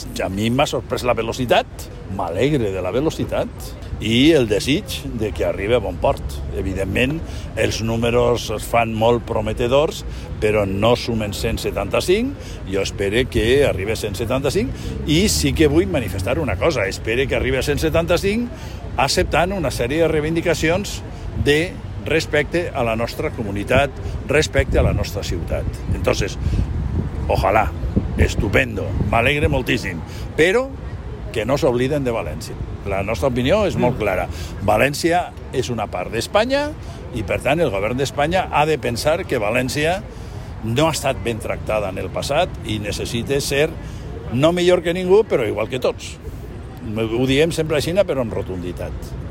A mi m'ha sorprès la velocitat, m'alegre de la velocitat i el desig de que arribi a bon port. Evidentment, els números es fan molt prometedors, però no sumen 175. Jo espero que arribi a 175 i sí que vull manifestar una cosa. Espero que arribi a 175 acceptant una sèrie de reivindicacions de respecte a la nostra comunitat, respecte a la nostra ciutat. Entonces, ojalá, estupendo, m'alegre moltíssim, però que no s'obliden de València. La nostra opinió és molt clara. València és una part d'Espanya i, per tant, el govern d'Espanya ha de pensar que València no ha estat ben tractada en el passat i necessita ser no millor que ningú, però igual que tots. Ho diem sempre així, però amb rotunditat.